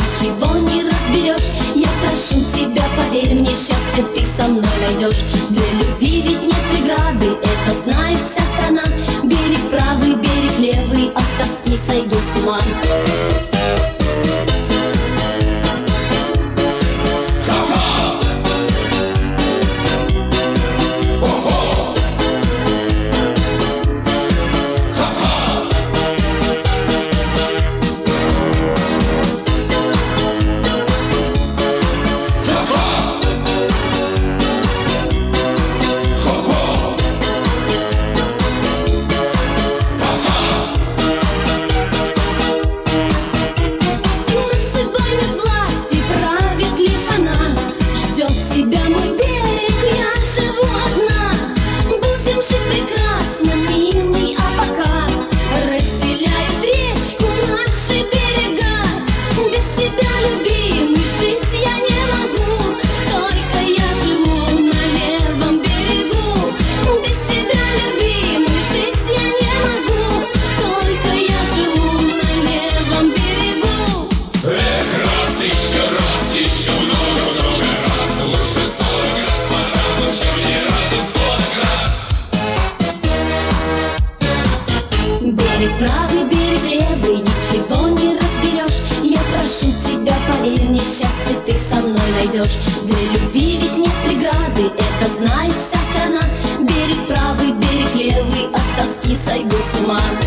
ничего не разберешь. Я прошу тебя, поверь мне, счастье ты со мной найдешь. Для любви ведь нет преграды, это знает вся страна. Берег правый, берег левый, от тоски сойду с ума. Тебя, мой берег, я живу одна. Будем жить прекрасно, милый, а пока разделяют речку наши берега. Без тебя, любимый, жить я не могу. Только я живу на левом берегу. Без тебя, любимый, жить я не могу. Только я живу на левом берегу. Раз, еще много раз. Лучше 40 раз по разу, чем ни разу 40 раз. Берег правый, берег левый, ничего не разберешь. Я прошу тебя, поверь мне, счастье ты со мной найдешь. Для любви ведь нет преграды, это знает вся страна. Берег правый, берег левый, от тоски сойду с ума.